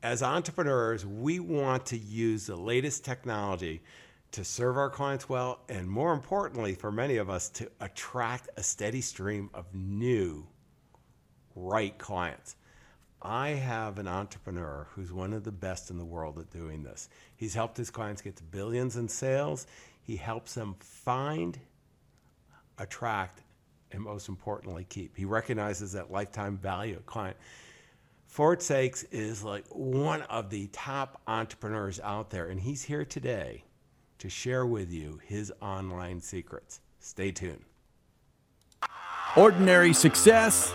as entrepreneurs, we want to use the latest technology to serve our clients well, and more importantly, for many of us, to attract a steady stream of new, right clients. I have an entrepreneur who's one of the best in the world at doing this. He's helped his clients get to billions in sales. He helps them find, attract, and most importantly, keep. He recognizes that lifetime value of client. Ford Saeks is like one of the top entrepreneurs out there, and he's here today to share with you his online secrets. Stay tuned. Ordinary success?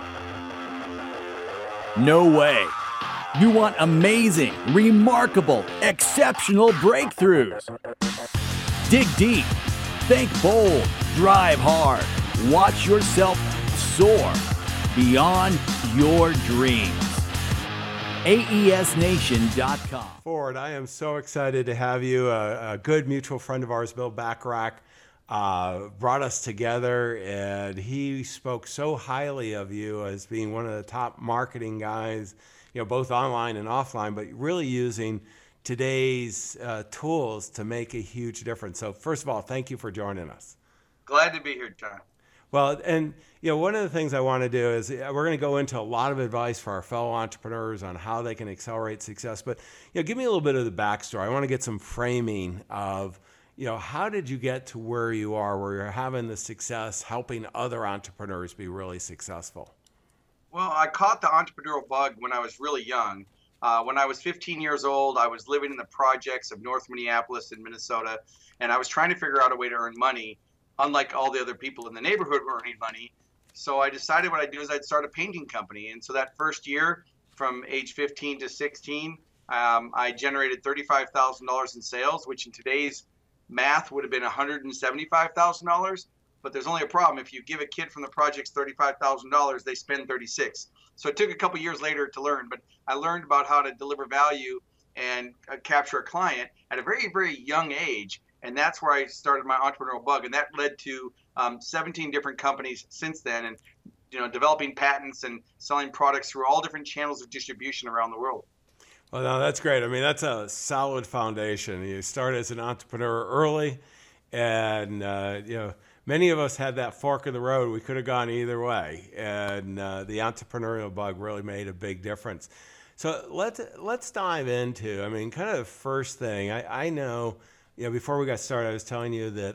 No way. You want amazing, remarkable, exceptional breakthroughs. Dig deep, think bold, drive hard, watch yourself soar beyond your dreams. AESNation.com. Ford, I am so excited to have you. A good mutual friend of ours, Bill Bacharach, brought us together, and he spoke so highly of you as being one of the top marketing guys, both online and offline, but really using today's tools to make a huge difference. So first of all, thank you for joining us. Glad to be here, John. Well, and one of the things I want to do is we're going to go into a lot of advice for our fellow entrepreneurs on how they can accelerate success. But give me a little bit of the backstory. I want to get some framing of how did you get to where you are, where you're having the success, helping other entrepreneurs be really successful? Well, I caught the entrepreneurial bug when I was really young. When I was 15 years old, I was living in the projects of North Minneapolis in Minnesota, and I was trying to figure out a way to earn money, unlike all the other people in the neighborhood were earning money. So I decided what I'd do is I'd start a painting company. And so that first year, from age 15 to 16, I generated $35,000 in sales, which in today's math would have been $175,000. But there's only a problem. If you give a kid from the projects $35,000, they spend 36. So it took a couple years later to learn, but I learned about how to deliver value and capture a client at a very, very young age. And that's where I started my entrepreneurial bug. And that led to 17 different companies since then, and developing patents and selling products through all different channels of distribution around the world. Well, no, that's great. I mean, that's a solid foundation. You start as an entrepreneur early, and many of us had that fork in the road. We could have gone either way, and the entrepreneurial bug really made a big difference. So let's dive into, kind of the first thing. I know, before we got started, I was telling you that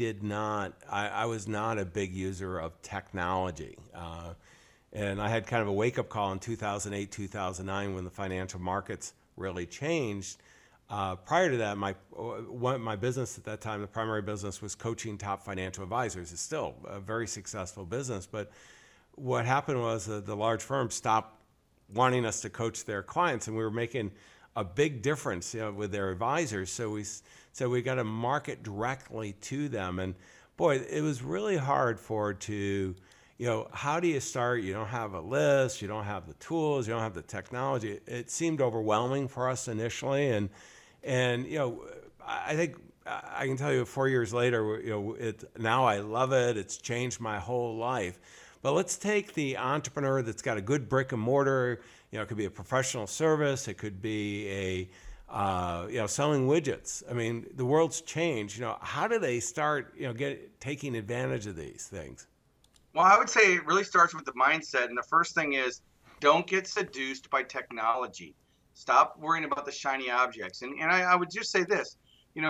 I was not a big user of technology. And I had kind of a wake-up call in 2008, 2009 when the financial markets really changed. Prior to that, my business at that time, the primary business, was coaching top financial advisors. It's still a very successful business, but what happened was the large firms stopped wanting us to coach their clients, and we were making a big difference with their advisors. So we said we got to market directly to them. And boy, it was really hard how do you start? You don't have a list, you don't have the tools, you don't have the technology. It seemed overwhelming for us initially. And I think I can tell you 4 years later, now I love it. It's changed my whole life. But let's take the entrepreneur that's got a good brick and mortar. It could be a professional service. It could be selling widgets. The world's changed. How do they start, taking advantage of these things? Well, I would say it really starts with the mindset. And the first thing is, don't get seduced by technology. Stop worrying about the shiny objects. And I would just say this,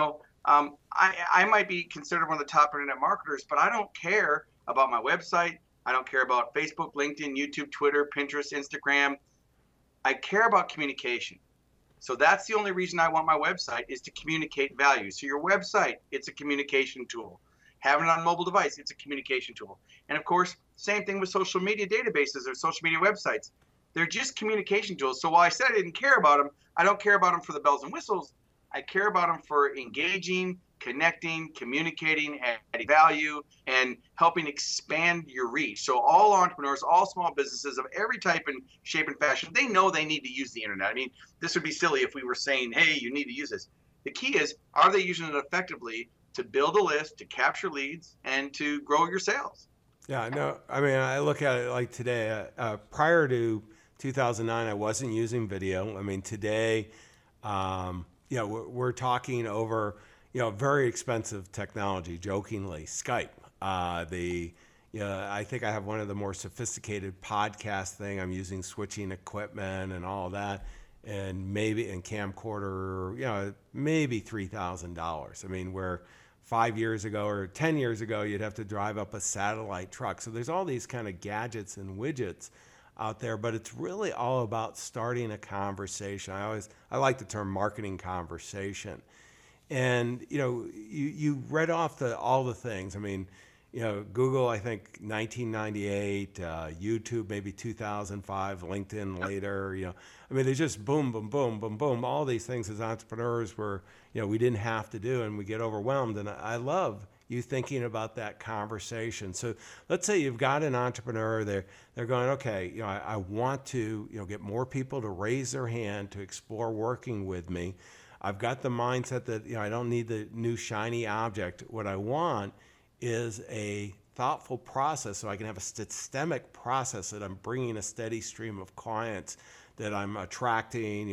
I might be considered one of the top internet marketers, but I don't care about my website. I don't care about Facebook, LinkedIn, YouTube, Twitter, Pinterest, Instagram. I care about communication. So that's the only reason I want my website, is to communicate value. So your website, it's a communication tool. Having it on a mobile device, it's a communication tool. And of course, same thing with social media databases or social media websites. They're just communication tools. So while I said I didn't care about them, I don't care about them for the bells and whistles. I care about them for engaging, connecting, communicating, adding value, and helping expand your reach. So all entrepreneurs, all small businesses of every type and shape and fashion, they know they need to use the internet. This would be silly if we were saying, hey, you need to use this. The key is, are they using it effectively to build a list, to capture leads, and to grow your sales? Yeah, no, I look at it like today, prior to 2009, I wasn't using video. I mean, today, we're talking over, very expensive technology, jokingly, Skype. I think I have one of the more sophisticated podcast thing. I'm using switching equipment and all that, and maybe in camcorder, maybe $3,000. I mean, where 5 years ago or 10 years ago, you'd have to drive up a satellite truck. So there's all these kind of gadgets and widgets out there, but it's really all about starting a conversation. I like the term marketing conversation. And, you read off all the things. I mean, Google, I think 1998, YouTube maybe 2005, LinkedIn later, I mean, they just boom, boom, boom, boom, boom. All these things as entrepreneurs were, we didn't have to do, and we get overwhelmed. And I love you thinking about that conversation. So let's say you've got an entrepreneur, they're going, okay, I want to, get more people to raise their hand to explore working with me. I've got the mindset that, I don't need the new shiny object. What I want is a thoughtful process so I can have a systemic process that I'm bringing a steady stream of clients that I'm attracting,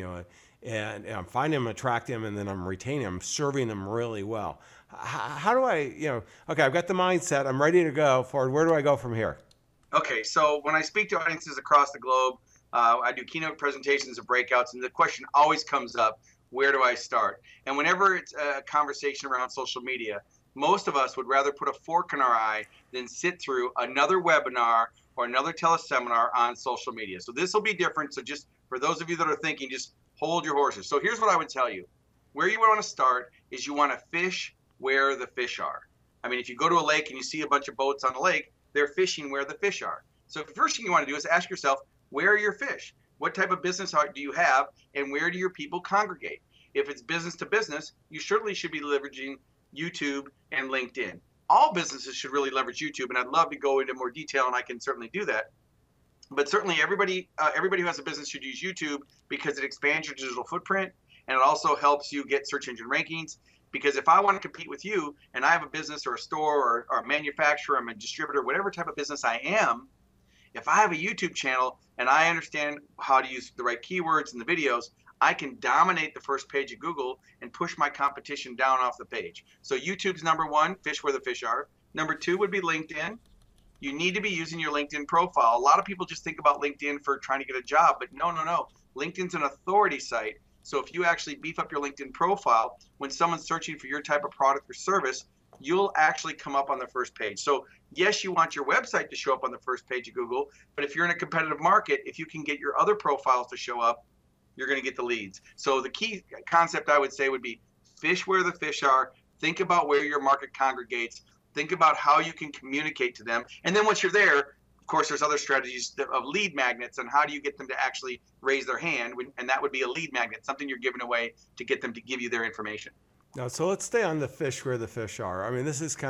and I'm finding them, attracting them, and then I'm retaining them, serving them really well. How do I, okay, I've got the mindset, I'm ready to go forward. Where do I go from here? Okay, so when I speak to audiences across the globe, I do keynote presentations and breakouts, and the question always comes up, where do I start? And whenever it's a conversation around social media, most of us would rather put a fork in our eye than sit through another webinar or another teleseminar on social media. So this will be different. So just for those of you that are thinking, just hold your horses. So here's what I would tell you. Where you want to start is you want to fish where the fish are. I mean, if you go to a lake and you see a bunch of boats on a lake, they're fishing where the fish are. So the first thing you want to do is ask yourself, where are your fish? What type of business do you have, and where do your people congregate? If it's business to business, you certainly should be leveraging YouTube and LinkedIn. All businesses should really leverage YouTube, and I'd love to go into more detail, and I can certainly do that. But certainly everybody who has a business should use YouTube because it expands your digital footprint, and it also helps you get search engine rankings. Because if I want to compete with you, and I have a business or a store or a manufacturer, I'm a distributor, whatever type of business I am, if I have a YouTube channel and I understand how to use the right keywords in the videos, I can dominate the first page of Google and push my competition down off the page. So YouTube's number one, fish where the fish are. Number two would be LinkedIn. You need to be using your LinkedIn profile. A lot of people just think about LinkedIn for trying to get a job, but no. LinkedIn's an authority site. So if you actually beef up your LinkedIn profile, when someone's searching for your type of product or service, you'll actually come up on the first page. So yes, you want your website to show up on the first page of Google, but if you're in a competitive market, if you can get your other profiles to show up, you're going to get the leads. So the key concept I would say would be fish where the fish are. Think about where your market congregates. Think about how you can communicate to them. And then once you're there, of course, there's other strategies of lead magnets and how do you get them to actually raise their hand. And that would be a lead magnet, something you're giving away to get them to give you their information. Now, so let's stay on the fish where the fish are. I mean, this is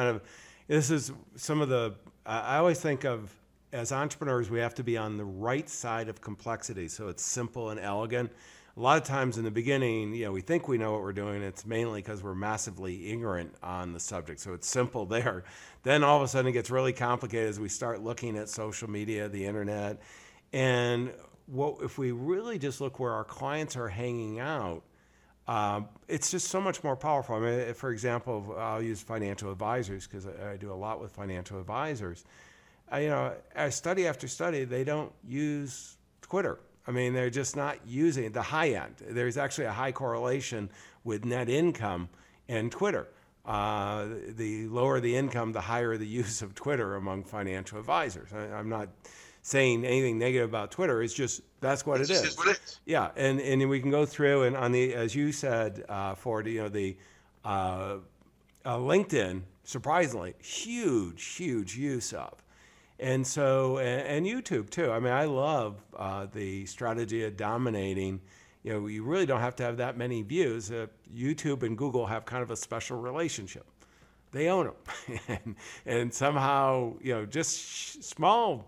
some of the, I always think of, as entrepreneurs, we have to be on the right side of complexity, so it's simple and elegant. A lot of times in the beginning, we think we know what we're doing. It's mainly because we're massively ignorant on the subject, so it's simple there. Then all of a sudden it gets really complicated as we start looking at social media, the internet. And if we really just look where our clients are hanging out, it's just so much more powerful. I mean, for example, I'll use financial advisors because I do a lot with financial advisors. Study after study, they don't use Twitter. I mean, they're just not using the high end. There's actually a high correlation with net income and Twitter. The lower the income, the higher the use of Twitter among financial advisors. I'm not saying anything negative about Twitter. It's just that's what it is. What it is. Yeah, and we can go through and on the, as you said, Ford, the LinkedIn, surprisingly, huge use of. And so, and YouTube too. I mean, I love the strategy of dominating. You really don't have to have that many views. YouTube and Google have kind of a special relationship. They own them. and somehow, just small,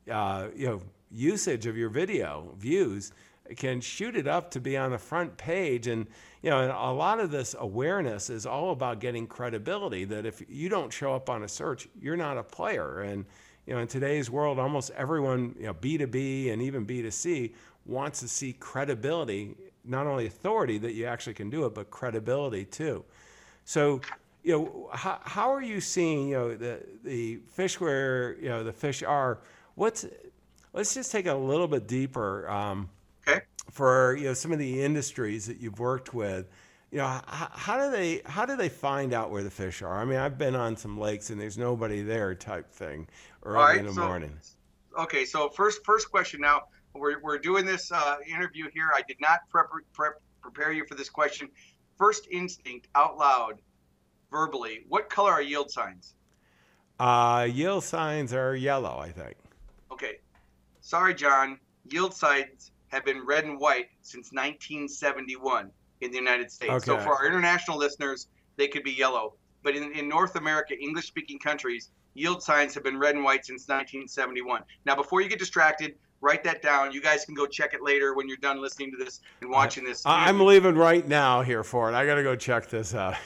usage of your video views can shoot it up to be on the front page. And, and a lot of this awareness is all about getting credibility, that if you don't show up on a search, you're not a player. And, in today's world, almost everyone, B2B and even B2C, wants to see credibility, not only authority that you actually can do it, but credibility too. So, how are you seeing, the fish where, the fish are? Let's just take a little bit deeper. Okay. For some of the industries that you've worked with, how do they find out where the fish are? I mean, I've been on some lakes and there's nobody there, type thing, early in the morning. Okay, so first question. Now we're doing this interview here. I did not prepare you for this question. First instinct, out loud, verbally, what color are yield signs? Yield signs are yellow, I think. Okay, sorry, John. Yield signs have been red and white since 1971 in the United States. Okay. So for our international listeners, they could be yellow. But in North America, English-speaking countries, yield signs have been red and white since 1971. Now, before you get distracted, write that down. You guys can go check it later when you're done listening to this and watching this. I'm leaving right now here for it. I got to go check this out.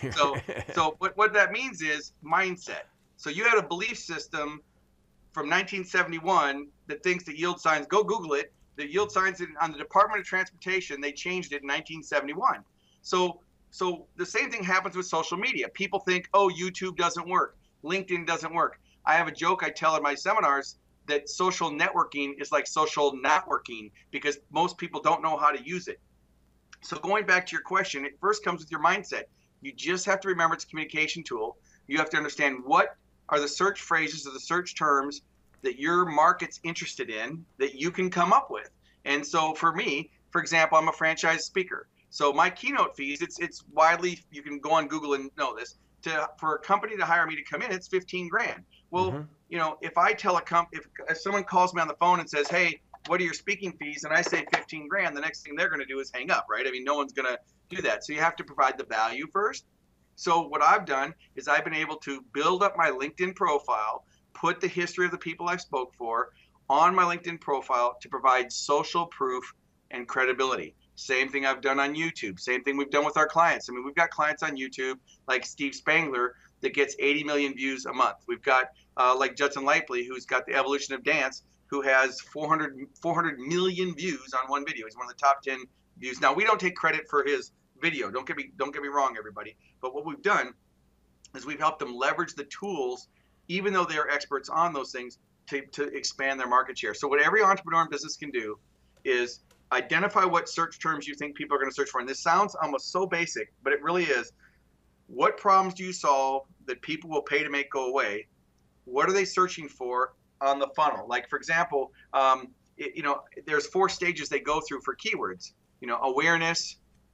So what that means is mindset. So you had a belief system from 1971 that thinks that yield signs, go Google it, the yield signs on the Department of Transportation, they changed it in 1971. So the same thing happens with social media. People think, oh, YouTube doesn't work. LinkedIn doesn't work. I have a joke I tell in my seminars that social networking is like social not working because most people don't know how to use it. So going back to your question, it first comes with your mindset. You just have to remember it's a communication tool. You have to understand what are the search phrases or the search terms that your market's interested in that you can come up with. And so for me, for example, I'm a franchise speaker. So my keynote fees, it's widely, you can go on Google and know this, for a company to hire me to come in, it's 15 grand. Well, if I tell if someone calls me on the phone and says, hey, what are your speaking fees? And I say 15 grand, the next thing they're going to do is hang up, right? I mean, no one's going to do that. So you have to provide the value first. So what I've done is I've been able to build up my LinkedIn profile, put the history of the people I spoke for on my LinkedIn profile to provide social proof and credibility. Same thing I've done on YouTube. Same thing we've done with our clients. I mean, we've got clients on YouTube like Steve Spangler that gets 80 million views a month. We've got like Judson Lightly, who's got the Evolution of Dance, who has 400 million views on one video. He's one of the top 10 views. Now, we don't take credit for his video. Don't get me wrong, everybody. But what we've done is we've helped them leverage the tools, even though they're experts on those things, to expand their market share. So what every entrepreneur in business can do is identify what search terms you think people are going to search for. And this sounds almost so basic, but it really is. What problems do you solve that people will pay to make go away? What are they searching for on the funnel? Like, for example, there's 4 stages they go through for keywords. Awareness,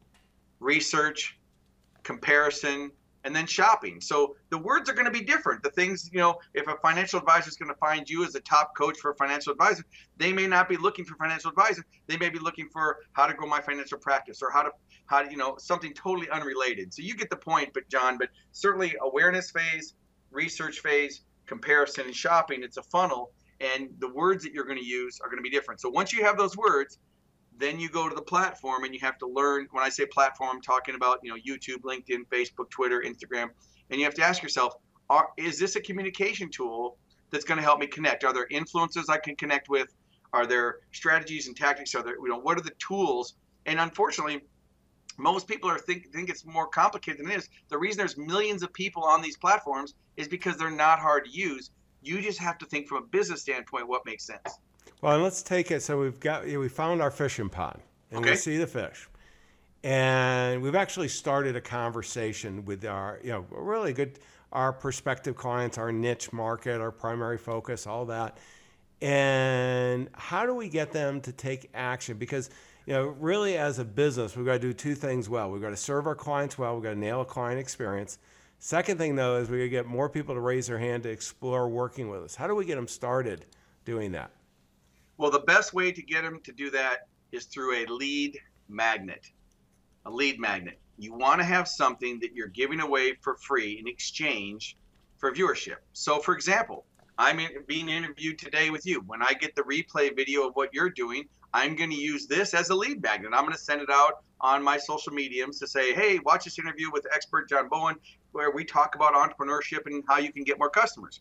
research, comparison, and then shopping. So the words are going to be different. The things, if a financial advisor is going to find you as a top coach for a financial advisor, they may not be looking for financial advisor. They may be looking for how to grow my financial practice or how to something totally unrelated. So you get the point, but certainly awareness phase, research phase, comparison, and shopping, it's a funnel, and the words that you're going to use are going to be different. So once you have those words, then you go to the platform and you have to learn. When I say platform, I'm talking about, YouTube, LinkedIn, Facebook, Twitter, Instagram. And you have to ask yourself, is this a communication tool that's going to help me connect? Are there influencers I can connect with? Are there strategies and tactics? Are there, what are the tools? And unfortunately, most people think it's more complicated than it is. The reason there's millions of people on these platforms is because they're not hard to use. You just have to think from a business standpoint what makes sense. Well, and let's take it. So we found our fishing pond, and okay. We see the fish, and we've actually started a conversation with our, really good, our prospective clients, our niche market, our primary focus, all that. And how do we get them to take action? Because, really as a business, we've got to do 2 things well. We've got to serve our clients well. We've got to nail a client experience. Second thing, though, is we got to get more people to raise their hand to explore working with us. How do we get them started doing that? Well, the best way to get them to do that is through a lead magnet. A lead magnet. You want to have something that you're giving away for free in exchange for viewership. So, for example, I'm being interviewed today with you. When I get the replay video of what you're doing, I'm going to use this as a lead magnet. I'm going to send it out on my social mediums to say, hey, watch this interview with expert John Bowen, where we talk about entrepreneurship and how you can get more customers.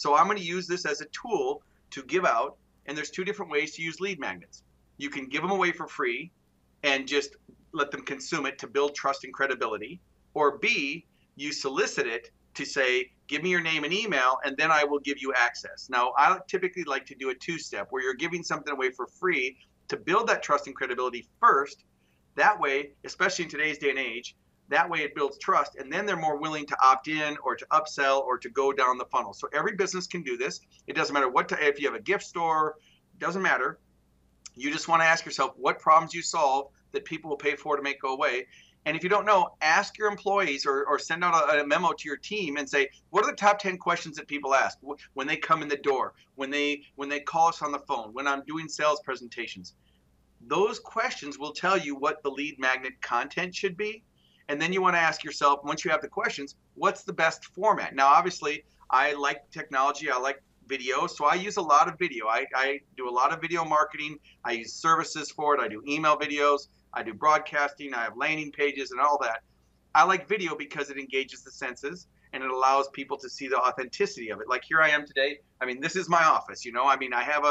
So I'm going to use this as a tool to give out. And there's two different ways to use lead magnets. You can give them away for free and just let them consume it to build trust and credibility. Or B, you solicit it to say, give me your name and email, and then I will give you access. Now, I typically like to do a two-step where you're giving something away for free to build that trust and credibility first. That way, especially in today's day and age, that way it builds trust, and then they're more willing to opt in or to upsell or to go down the funnel. So every business can do this. It doesn't matter if you have a gift store, it doesn't matter. You just want to ask yourself what problems you solve that people will pay for to make go away. And if you don't know, ask your employees or send out a memo to your team and say, what are the top 10 questions that people ask when they come in the door, when they call us on the phone, when I'm doing sales presentations? Those questions will tell you what the lead magnet content should be. And then you want to ask yourself, once you have the questions, what's the best format? Now, obviously, I like technology. I like video. So I use a lot of video. I do a lot of video marketing. I use services for it. I do email videos. I do broadcasting. I have landing pages and all that. I like video because it engages the senses and it allows people to see the authenticity of it. Like here I am today. I mean, this is my office, you know. I mean, I have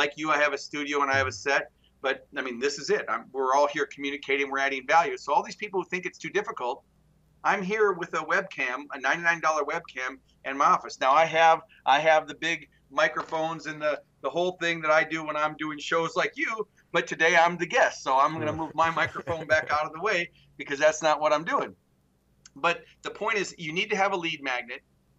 a studio and I have a set. But I mean, this is it. We're all here communicating. We're adding value. So all these people who think it's too difficult, I'm here with a webcam, a $99 webcam in my office. Now I have the big microphones and the whole thing that I do when I'm doing shows like you. But today I'm the guest, so I'm going to move my microphone back out of the way because that's not what I'm doing. But the point is, you need to have a lead magnet,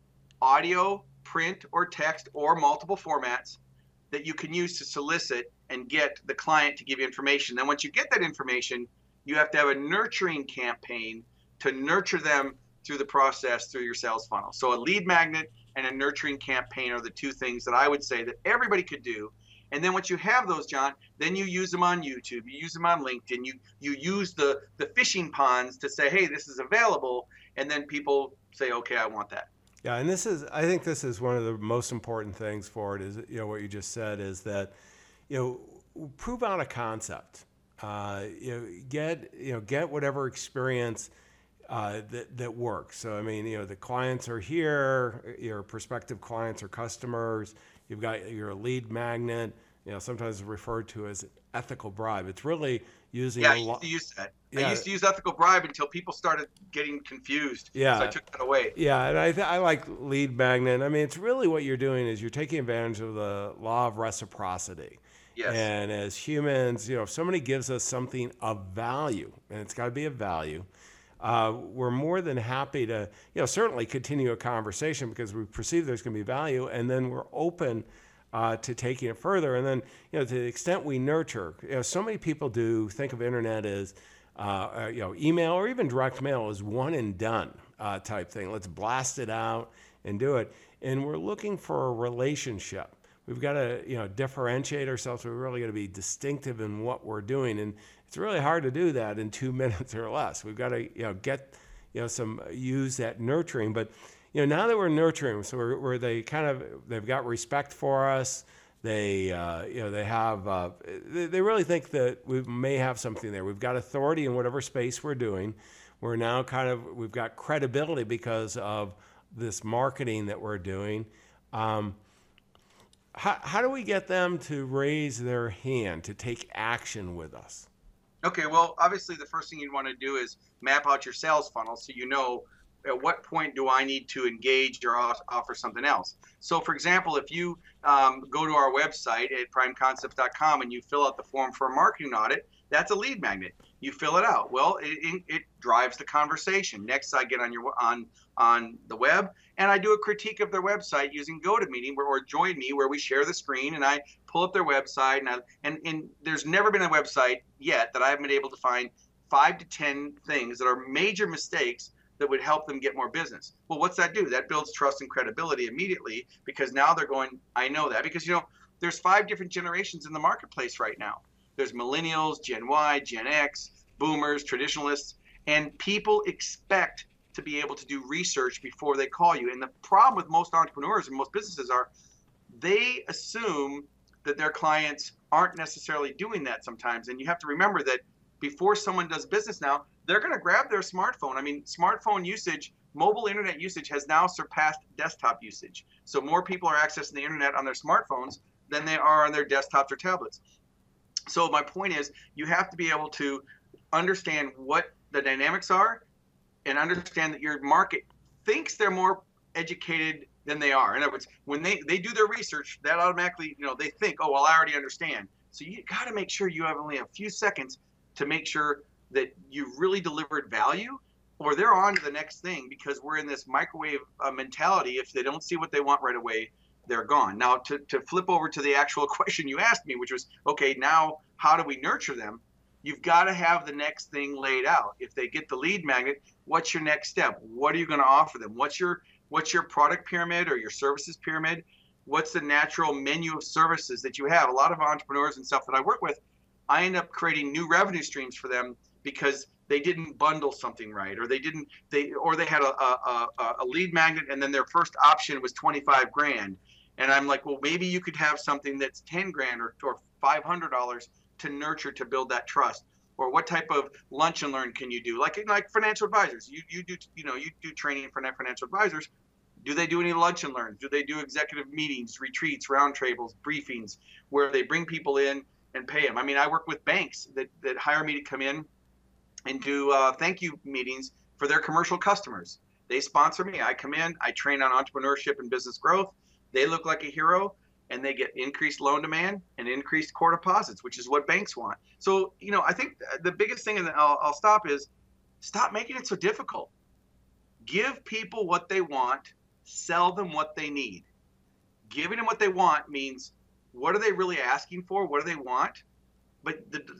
audio, print, or text, or multiple formats that you can use to solicit and get the client to give you information. Then once you get that information, you have to have a nurturing campaign to nurture them through the process, through your sales funnel. So a lead magnet and a nurturing campaign are the two things that I would say that everybody could do. And then once you have those, John, then you use them on YouTube, you use them on LinkedIn, you use the fishing ponds to say, hey, this is available. And then people say, okay, I want that. Yeah, and I think this is one of the most important things for it is, you know, what you just said is that, you know, prove out a concept. Get whatever experience that works. So I mean, you know, the clients are here, your prospective clients or customers. You've got your lead magnet. You know, sometimes referred to as ethical bribe. It's really using. Yeah, I used to use that. Yeah. I used to use ethical bribe until people started getting confused. Yeah. So I took that away. Yeah, and I like lead magnet. I mean, it's really what you're doing is you're taking advantage of the law of reciprocity. Yes. And as humans, you know, if somebody gives us something of value, and it's got to be of value, we're more than happy to, you know, certainly continue a conversation because we perceive there's going to be value, and then we're open to taking it further. And then, you know, to the extent we nurture, you know, so many people do think of internet as, you know, email or even direct mail as one and done type thing. Let's blast it out and do it. And we're looking for a relationship. We've got to, you know, differentiate ourselves. We're really going to be distinctive in what we're doing. And it's really hard to do that in 2 minutes or less. We've got to, you know, get, you know, use that nurturing. But, you know, now that we're nurturing, so they've got respect for us. They, you know, they really think that we may have something there. We've got authority in whatever space we're doing. We're now we've got credibility because of this marketing that we're doing. How do we get them to raise their hand, to take action with us? Okay, well, obviously the first thing you'd want to do is map out your sales funnel so you know at what point do I need to engage or offer something else. So, for example, if you go to our website at primeconcepts.com and you fill out the form for a marketing audit, that's a lead magnet. You fill it out. Well, it drives the conversation. Next, I get on the web and I do a critique of their website using GoToMeeting or Join Me, where we share the screen and I pull up their website and there's never been a website yet that I haven't been able to find 5 to 10 things that are major mistakes that would help them get more business. Well, what's that do? That builds trust and credibility immediately because now they're going, I know that. Because, you know, there's 5 different generations in the marketplace right now. There's millennials, Gen Y, Gen X, boomers, traditionalists, and people expect to be able to do research before they call you. And the problem with most entrepreneurs and most businesses are they assume that their clients aren't necessarily doing that sometimes. And you have to remember that before someone does business now, they're going to grab their smartphone. I mean, smartphone usage mobile internet usage has now surpassed desktop usage. So more people are accessing the internet on their smartphones than they are on their desktops or tablets. So my point is, you have to be able to understand what the dynamics are and understand that your market thinks they're more educated than they are. In other words, when they do their research, that automatically, they think, oh, well, I already understand. So you got to make sure you have only a few seconds to make sure that you really delivered value, or they're on to the next thing, because we're in this microwave mentality. If they don't see what they want right away, they're gone. Now, to flip over to the actual question you asked me, which was, okay, now how do we nurture them? You've got to have the next thing laid out. If they get the lead magnet, what's your next step? What are you going to offer them? What's your product pyramid or your services pyramid? What's the natural menu of services that you have? A lot of entrepreneurs and stuff that I work with, I end up creating new revenue streams for them because they didn't bundle something right, or they had a lead magnet and then their first option was 25 grand. And I'm like, well, maybe you could have something that's 10 grand or $500 to nurture, to build that trust. Or what type of lunch and learn can you do? Like financial advisors, you do training for financial advisors. Do they do any lunch and learn? Do they do executive meetings, retreats, roundtables, briefings, where they bring people in and pay them? I mean, I work with banks that hire me to come in and do thank you meetings for their commercial customers. They sponsor me. I come in, I train on entrepreneurship and business growth. They look like a hero, and they get increased loan demand and increased core deposits, which is what banks want. So, I think the biggest thing, and I'll stop, is stop making it so difficult. Give people what they want, sell them what they need. Giving them what they want means, what are they really asking for? What do they want? But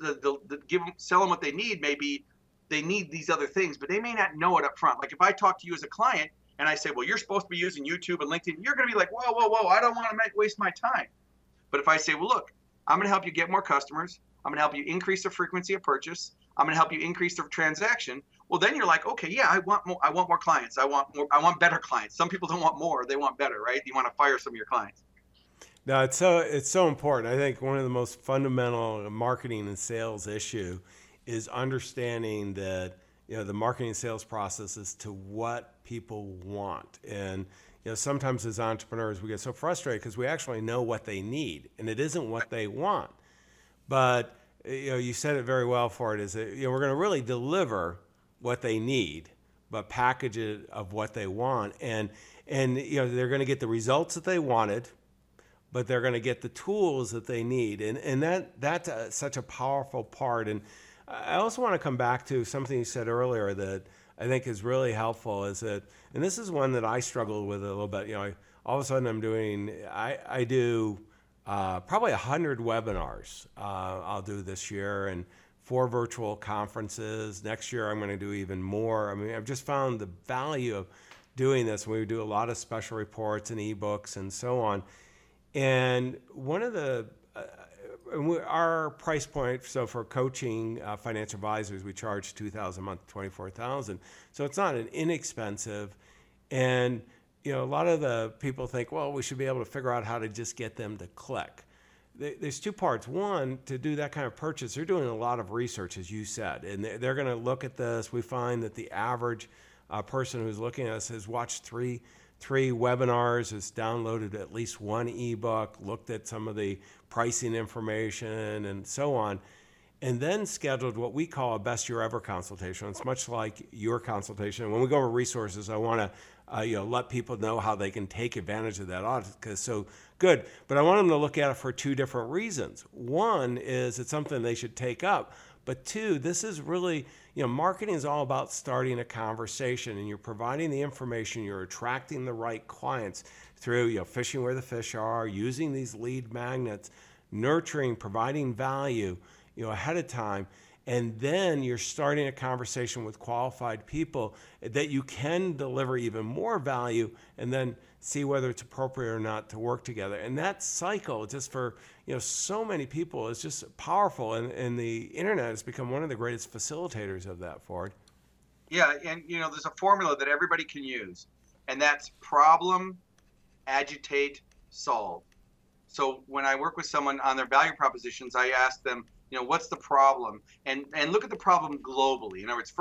sell them what they need, maybe they need these other things, but they may not know it up front. Like if I talk to you as a client and I say, well, you're supposed to be using YouTube and LinkedIn, you're going to be like, whoa, I don't want to waste my time. But if I say, well, look, I'm going to help you get more customers. I'm going to help you increase the frequency of purchase. I'm going to help you increase the transaction. Well, then you're like, okay, yeah, I want more clients. I want better clients. Some people don't want more, they want better, right? You want to fire some of your clients. No, it's so important. I think one of the most fundamental marketing and sales issue is understanding that the marketing and sales process is to what people want. And sometimes as entrepreneurs we get so frustrated because we actually know what they need and it isn't what they want. But you said it very well, for it is that we're going to really deliver what they need, but package it of what they want, and they're going to get the results that they wanted, but they're going to get the tools that they need, and that's such a powerful part. And I also want to come back to something you said earlier that I think is really helpful, is that, and this is one that I struggled with a little bit. All of a sudden I do probably 100 webinars I'll do this year, and 4 virtual conferences. Next year I'm going to do even more. I mean, I've just found the value of doing this. We do a lot of special reports and ebooks and so on. And one of our price point, so for coaching financial advisors, we charge $2,000 a month, $24,000. So it's not an inexpensive. And a lot of the people think, well, we should be able to figure out how to just get them to click. There's 2 parts. One, to do that kind of purchase, they're doing a lot of research, as you said, and they're going to look at this. We find that the average person who's looking at us has watched three webinars, has downloaded at least 1 ebook, looked at some of the pricing information and so on, and then scheduled what we call a best year ever consultation. It's much like your consultation. When we go over resources, I want to let people know how they can take advantage of that audit, because it's so good. But I want them to look at it for 2 different reasons. One is it's something they should take up. But 2, this is really, marketing is all about starting a conversation, and you're providing the information, you're attracting the right clients through, fishing where the fish are, using these lead magnets, nurturing, providing value, ahead of time. And then you're starting a conversation with qualified people that you can deliver even more value, and then see whether it's appropriate or not to work together. And that cycle, just for so many people, is just powerful. And the internet has become one of the greatest facilitators of that, Ford. Yeah, and there's a formula that everybody can use, and that's problem, agitate, solve. So when I work with someone on their value propositions, I ask them, what's the problem? And look at the problem globally. In other words,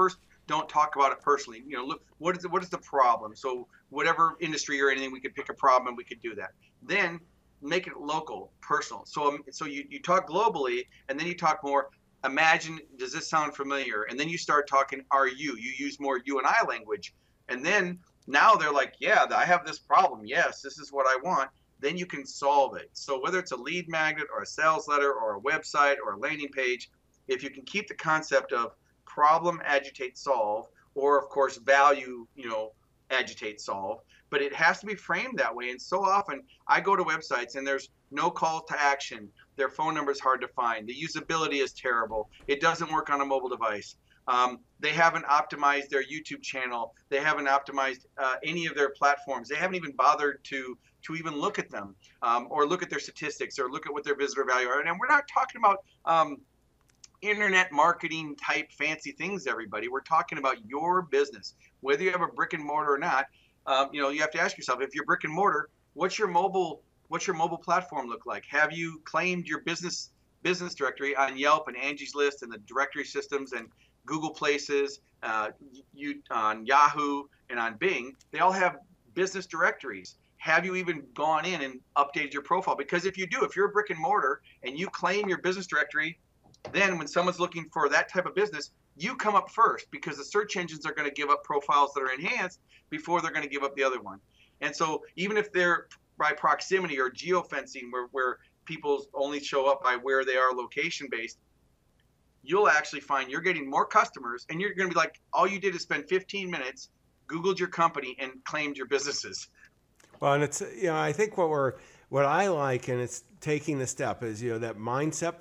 don't talk about it personally. Look, what is the problem? So whatever industry you're in, we could pick a problem and we could do that. Then make it local, personal. So you talk globally, and then you talk more. Imagine, does this sound familiar? And then you start talking, you use more you and I language. And then now they're like, yeah, I have this problem. Yes, this is what I want. Then you can solve it. So whether it's a lead magnet or a sales letter or a website or a landing page, if you can keep the concept of problem, agitate, solve, or of course value, agitate, solve, but it has to be framed that way. And so often I go to websites and there's no call to action. Their phone number is hard to find. The usability is terrible. It doesn't work on a mobile device. They haven't optimized their YouTube channel. They haven't optimized any of their platforms. They haven't even bothered to even look at them or look at their statistics or look at what their visitor value are. And we're not talking about internet marketing type fancy things, everybody. We're talking about your business, whether you have a brick and mortar or not. You have to ask yourself, if you're brick and mortar, what's your mobile platform look like? Have you claimed your business directory on Yelp and Angie's List and the directory systems and Google Places, on Yahoo and on Bing? They all have business directories. Have you even gone in and updated your profile? Because if you do, if you're a brick and mortar and you claim your business directory, then when someone's looking for that type of business, you come up first, because the search engines are going to give up profiles that are enhanced before they're going to give up the other one. And so even if they're by proximity or geofencing, where people only show up by where they are location based, you'll actually find you're getting more customers, and you're going to be like, all you did is spend 15 minutes, Googled your company and claimed your businesses. Well, and it's, I think what I like, and it's taking the step, is, that mindset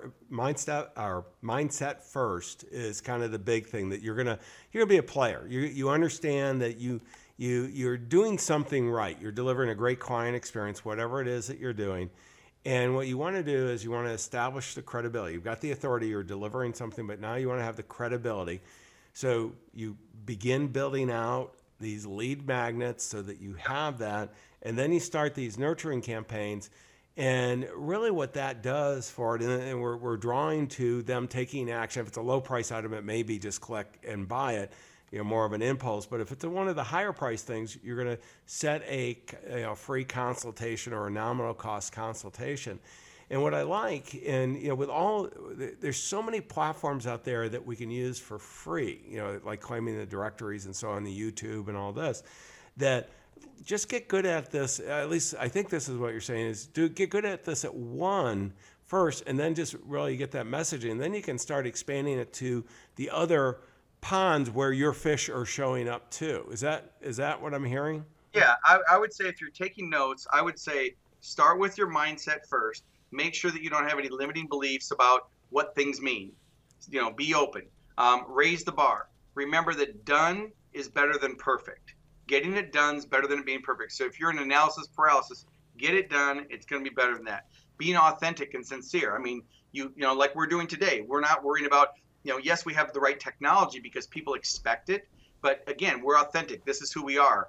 first is kind of the big thing, that you're gonna be a player. You understand that you're doing something right. You're delivering a great client experience, whatever it is that you're doing. And what you want to do is you want to establish the credibility. You've got the authority, you're delivering something, but now you want to have the credibility. So you begin building out these lead magnets so that you have that, and then you start these nurturing campaigns. And really what that does for it, and we're drawing to them taking action. If it's a low price item, it may be just click and buy it, more of an impulse. But if it's one of the higher price things, you're going to set a free consultation or a nominal cost consultation. And what I like, and there's so many platforms out there that we can use for free, like claiming the directories and so on, the YouTube and all this, that just get good at this. At least I think this is what you're saying, is get good at this at one first, and then just really get that messaging. And then you can start expanding it to the other ponds where your fish are showing up too. Is that what I'm hearing? Yeah, I would say, if you're taking notes, I would say start with your mindset first. Make sure that you don't have any limiting beliefs about what things mean. Be open. Raise the bar. Remember that done is better than perfect. Getting it done is better than it being perfect. So if you're in analysis paralysis, get it done. It's going to be better than that. Being authentic and sincere. I mean, like we're doing today, we're not worrying about, yes, we have the right technology because people expect it. But again, we're authentic. This is who we are.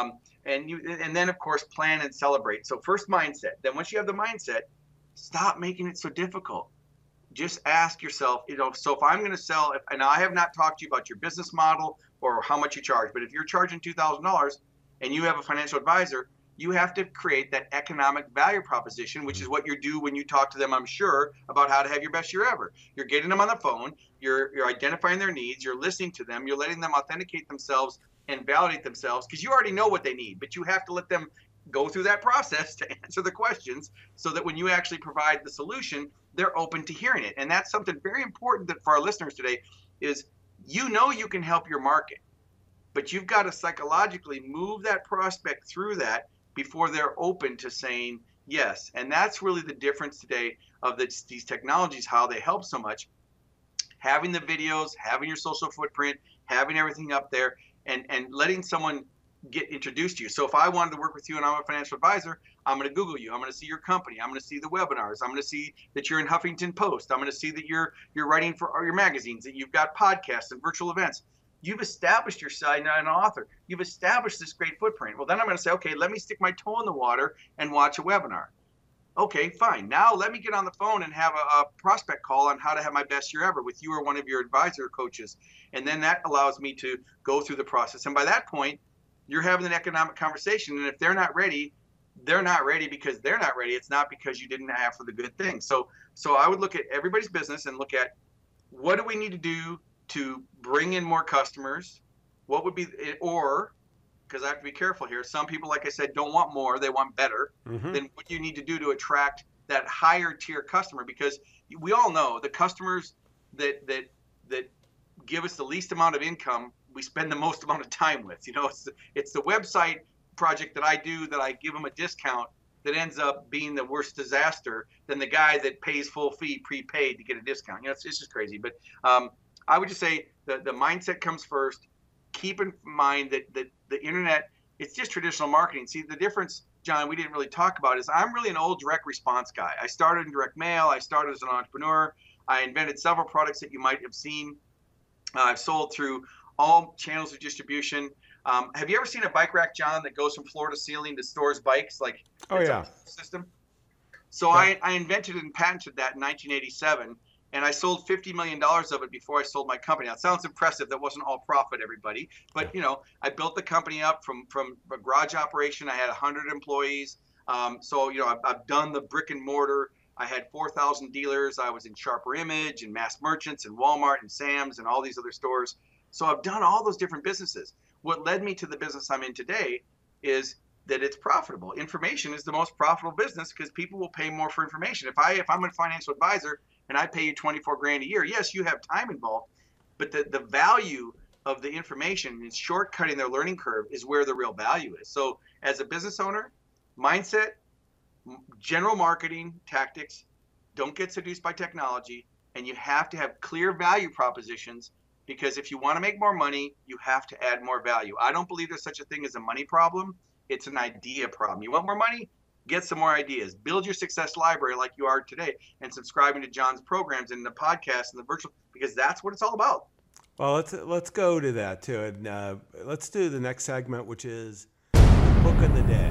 And then, of course, plan and celebrate. So first mindset. Then once you have the mindset, stop making it so difficult. Just ask yourself, so if I'm going to sell, and I have not talked to you about your business model or how much you charge, but if you're charging $2,000 and you have a financial advisor, you have to create that economic value proposition, which is what you do when you talk to them, I'm sure, about how to have your best year ever. You're getting them on the phone, you're identifying their needs, you're listening to them, you're letting them authenticate themselves and validate themselves, because you already know what they need, but you have to let them go through that process to answer the questions, so that when you actually provide the solution, they're open to hearing it. And that's something very important that for our listeners today is, you can help your market, but you've got to psychologically move that prospect through that before they're open to saying yes. And that's really the difference today of these technologies, how they help so much. Having the videos, having your social footprint, having everything up there, and letting someone get introduced to you. So if I wanted to work with you and I'm a financial advisor, I'm going to Google you. I'm going to see your company. I'm going to see the webinars. I'm going to see that you're in Huffington Post. I'm going to see that you're writing for your magazines, that you've got podcasts and virtual events. You've established your side, not an author. You've established this great footprint. Well, then I'm going to say, okay, let me stick my toe in the water and watch a webinar. Okay, fine. Now let me get on the phone and have a prospect call on how to have my best year ever with you or one of your advisor coaches. And then that allows me to go through the process. And by that point, you're having an economic conversation. And if they're not ready because they're not ready. It's not because you didn't ask for the good thing. So I would look at everybody's business and look at what do we need to do to bring in more customers? What would be, or because I have to be careful here. Some people, like I said, don't want more; they want better. Then what you need to do to attract that higher tier customer, because we all know the customers that give us the least amount of income, we spend the most amount of time with. It's the website project that I do that I give them a discount that ends up being the worst disaster than the guy that pays full fee prepaid to get a discount. It's just crazy. But I would just say the mindset comes first. Keep in mind that the internet, it's just traditional marketing. See, the difference, John, we didn't really talk about is I'm really an old direct response guy. I started in direct mail. I started as an entrepreneur. I invented several products that you might have seen. I've sold through all channels of distribution. Have you ever seen a bike rack, John, that goes from floor to ceiling to stores bikes? Like, oh yeah, system. So yeah. I invented and patented that in 1987, and I sold $50 million of it before I sold my company. Now, it sounds impressive. That wasn't all profit, everybody, but I built the company up from a garage operation. I had 100 employees. So I've done the brick and mortar. I had 4,000 dealers. I was in Sharper Image and Mass Merchants and Walmart and Sam's and all these other stores. So I've done all those different businesses. What led me to the business I'm in today is that it's profitable. Information is the most profitable business because people will pay more for information. If I'm a financial advisor and I pay you 24 grand a year, yes, you have time involved, but the value of the information and shortcutting their learning curve is where the real value is. So as a business owner, mindset, general marketing tactics, don't get seduced by technology, and you have to have clear value propositions. Because if you want to make more money, you have to add more value. I don't believe there's such a thing as a money problem. It's an idea problem. You want more money? Get some more ideas. Build your success library like you are today, and subscribing to John's programs and the podcast and the virtual, because that's what it's all about. Well, let's go to that too, and let's do the next segment, which is book of the day.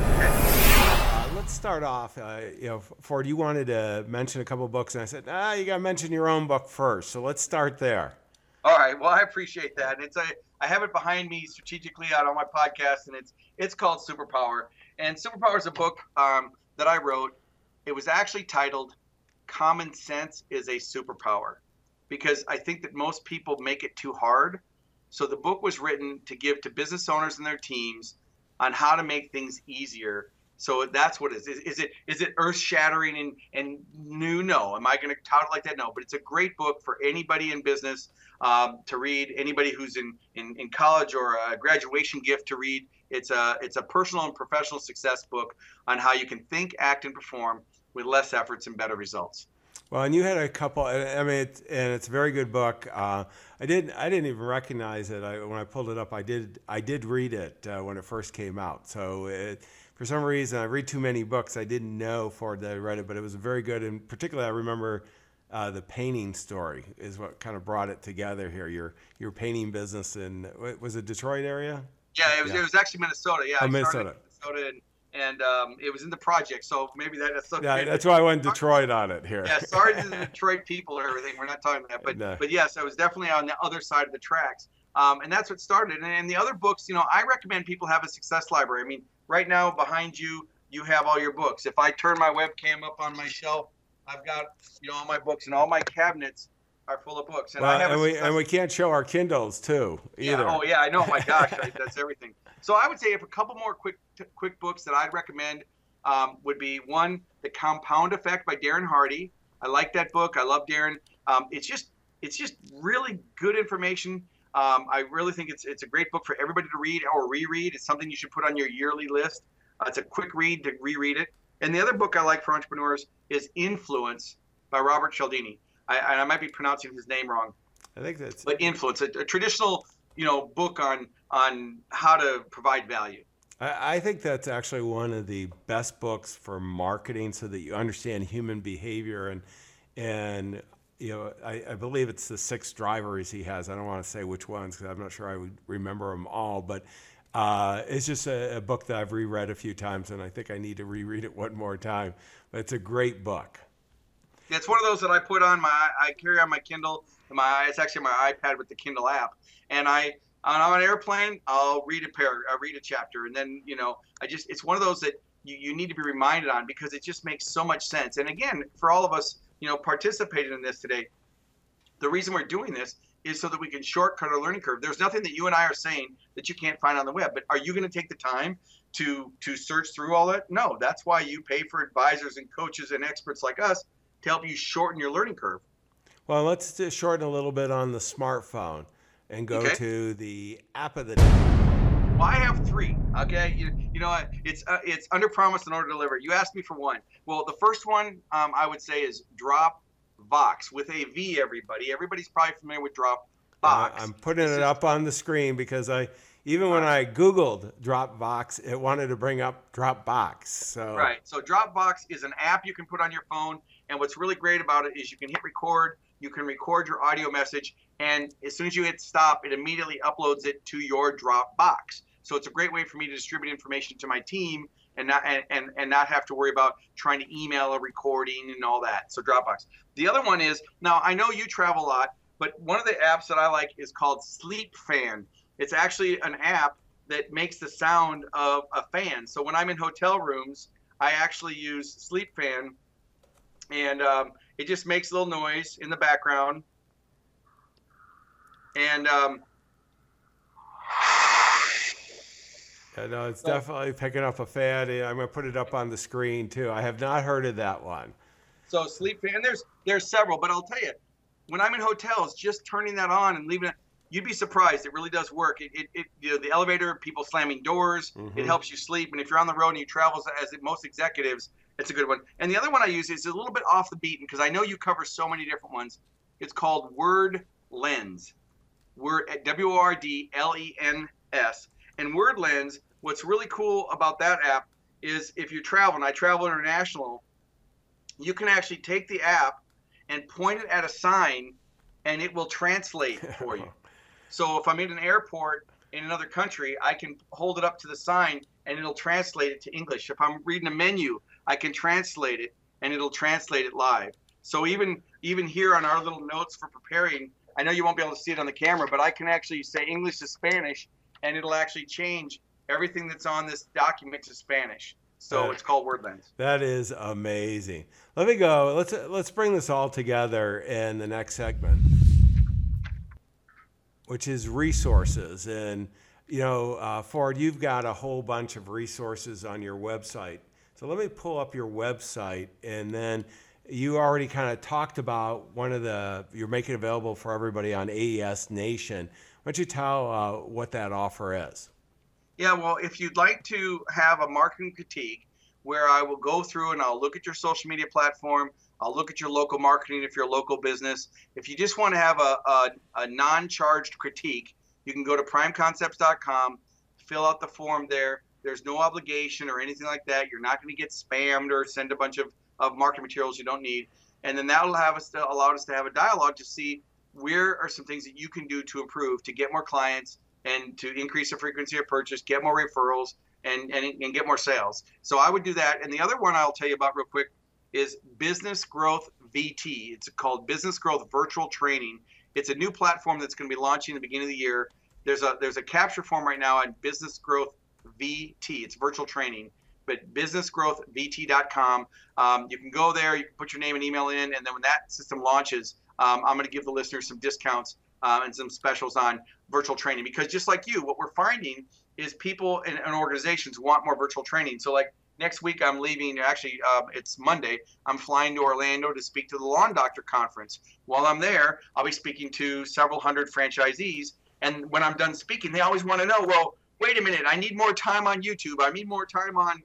Let's start off. Ford, you wanted to mention a couple of books, and I said, you got to mention your own book first. So let's start there. All right. Well, I appreciate that. And I have it behind me strategically out on my podcast, and it's called Superpower. And Superpower is a book that I wrote. It was actually titled "Common Sense is a Superpower," because I think that most people make it too hard. So the book was written to give to business owners and their teams on how to make things easier. So that's what it is. Is it earth-shattering and new? No. Am I going to tout it like that? No. But it's a great book for anybody in business to read, anybody who's in college or a graduation gift to read. It's a personal and professional success book on how you can think, act, and perform with less efforts and better results. Well, and you had a couple. I mean, it's a very good book. I didn't even recognize it when I pulled it up. I did read it when it first came out. So for some reason, I read too many books. I didn't know Ford that I read it, but it was very good. And particularly, I remember the painting story is what kind of brought it together here. Your painting business in, was it Detroit area? Yeah, it was actually Minnesota. Yeah, Minnesota. And it was in the project, so maybe that's something. Yeah, that's why I went Detroit on it here. Yeah, sorry to the Detroit people or everything. We're not talking about that, but yes, I was definitely on the other side of the tracks, and that's what started. And the other books, I recommend people have a success library. I mean, right now behind you, you have all your books. If I turn my webcam up on my shelf, I've got all my books, and all my cabinets are full of books. And we can't show our Kindles too either. Yeah, oh yeah, I know. My gosh, that's everything. So I would say if a couple more quick books that I'd recommend would be one, The Compound Effect by Darren Hardy. I like that book. I love Darren. It's just really good information. I really think it's a great book for everybody to read or reread. It's something you should put on your yearly list. It's a quick read to reread it. And the other book I like for entrepreneurs is Influence by Robert Cialdini. I might be pronouncing his name wrong. I think that's. But Influence, a traditional book on how to provide value. I think that's actually one of the best books for marketing, so that you understand human behavior and I believe it's the 6 drivers he has. I don't want to say which ones because I'm not sure I would remember them all, but It's just a book that I've reread a few times, and I think I need to reread it one more time. But it's a great book. It's one of those that I put on I carry on my Kindle. It's actually my iPad with the Kindle app, and on an airplane, I'll read a chapter, and then it's one of those that you need to be reminded on because it just makes so much sense. And again, for all of us, participating in this today, the reason we're doing this is so that we can shortcut our learning curve. There's nothing that you and I are saying that you can't find on the web, but are you going to take the time to search through all that? No, that's why you pay for advisors and coaches and experts like us to help you shorten your learning curve. Well, let's just shorten a little bit on the smartphone and go to the app of the day. Well, I have 3. Okay, it's under promise and over deliver. You asked me for one. Well, the first one I would say is Dropbox with a V. Everybody's probably familiar with Dropbox. I'm putting it up on the screen because even when I Googled Dropbox, it wanted to bring up Dropbox. So right. So Dropbox is an app you can put on your phone, and what's really great about it is you can hit record. You can record your audio message, and as soon as you hit stop, it immediately uploads it to your Dropbox. So it's a great way for me to distribute information to my team and not have to worry about trying to email a recording and all that. So Dropbox. The other one is, now I know you travel a lot, but one of the apps that I like is called Sleep Fan. It's actually an app that makes the sound of a fan. So when I'm in hotel rooms, I actually use Sleep Fan, and it just makes a little noise in the background. And I know it's definitely picking up a fan. I'm going to put it up on the screen too. I have not heard of that one. So Sleep Fan, there's several, but I'll tell you, when I'm in hotels, just turning that on and leaving it, you'd be surprised. It really does work. The elevator, people slamming doors, it helps you sleep. And if you're on the road and you travel as most executives, it's a good one. And the other one I use is a little bit off the beaten because I know you cover so many different ones. It's called Word Lens. WordLens. And Word Lens, what's really cool about that app is if you travel, and I travel international, you can actually take the app and point it at a sign, and it will translate for you. So if I'm in an airport in another country, I can hold it up to the sign, and it'll translate it to English. If I'm reading a menu, I can translate it, and it'll translate it live. So even here on our little notes for preparing, I know you won't be able to see it on the camera, but I can actually say English to Spanish, and it'll actually change everything that's on this document to Spanish. So it's called Word Lens. That is amazing. Let me go. Let's bring this all together in the next segment, which is resources. And Ford, you've got a whole bunch of resources on your website. So let me pull up your website, and then you already kind of talked about you're making available for everybody on AES Nation. Why don't you tell what that offer is? Yeah, well, if you'd like to have a marketing critique where I will go through and I'll look at your social media platform, I'll look at your local marketing if you're a local business. If you just want to have a non-charged critique, you can go to primeconcepts.com, fill out the form there. There's no obligation or anything like that. You're not going to get spammed or send a bunch of marketing materials you don't need. And then that will allow us to have a dialogue to see where are some things that you can do to improve, to get more clients and to increase the frequency of purchase, get more referrals, and get more sales. So I would do that. And the other one I'll tell you about real quick is Business Growth VT. It's called Business Growth Virtual Training. It's a new platform that's going to be launching at the beginning of the year. There's a capture form right now on Business Growth VT. It's virtual training, but businessgrowthvt.com. You can go there, you can put your name and email in, and then when that system launches, I'm going to give the listeners some discounts and some specials on virtual training. Because just like you, what we're finding is people and organizations want more virtual training. So like next week I'm leaving, it's Monday, I'm flying to Orlando to speak to the Lawn Doctor Conference. While I'm there, I'll be speaking to several hundred franchisees. And when I'm done speaking, they always want to know, well, wait a minute, I need more time on YouTube. I need more time on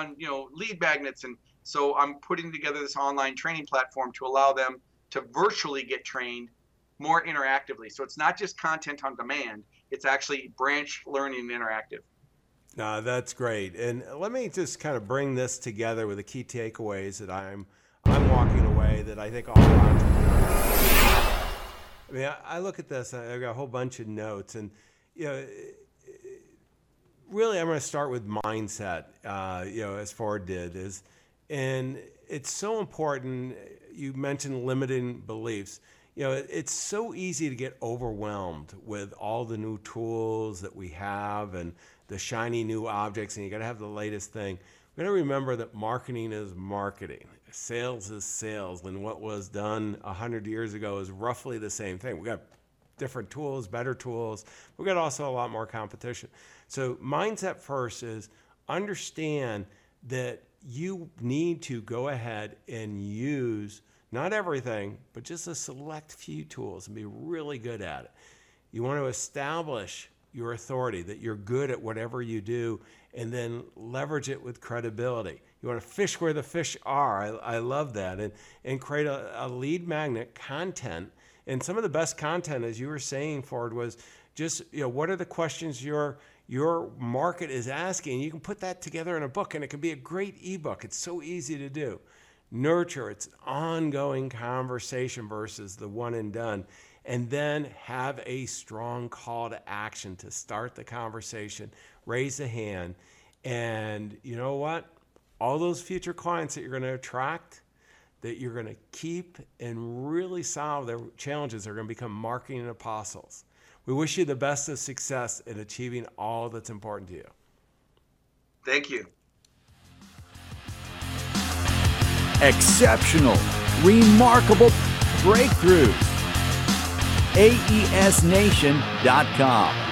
lead magnets. And so I'm putting together this online training platform to allow them to virtually get trained more interactively. So it's not just content on demand, it's actually branch learning and interactive. No, that's great. And let me just kind of bring this together with the key takeaways that I'm walking away that I think all entrepreneurs. I mean, I look at this, I've got a whole bunch of notes, and really, I'm going to start with mindset, as Ford did. And it's so important. You mentioned limiting beliefs. It's so easy to get overwhelmed with all the new tools that we have and the shiny new objects, and you got to have the latest thing. We got to remember that marketing is marketing. Sales is sales. And what was done 100 years ago is roughly the same thing. We got different tools, better tools. We got also a lot more competition. So mindset first is understand that you need to go ahead and use not everything, but just a select few tools and be really good at it. You want to establish your authority, that you're good at whatever you do, and then leverage it with credibility. You want to fish where the fish are. I love that. And create a lead magnet content. And some of the best content, as you were saying, Ford, was just, what are the questions your market is asking? You can put that together in a book, and it can be a great ebook. It's so easy to do. Nurture, it's ongoing conversation versus the one and done. And then have a strong call to action to start the conversation, raise a hand. And you know what? All those future clients that you're going to attract, that you're going to keep and really solve their challenges, are going to become marketing apostles. We wish you the best of success in achieving all that's important to you. Thank you. Exceptional, remarkable breakthroughs. AESNation.com.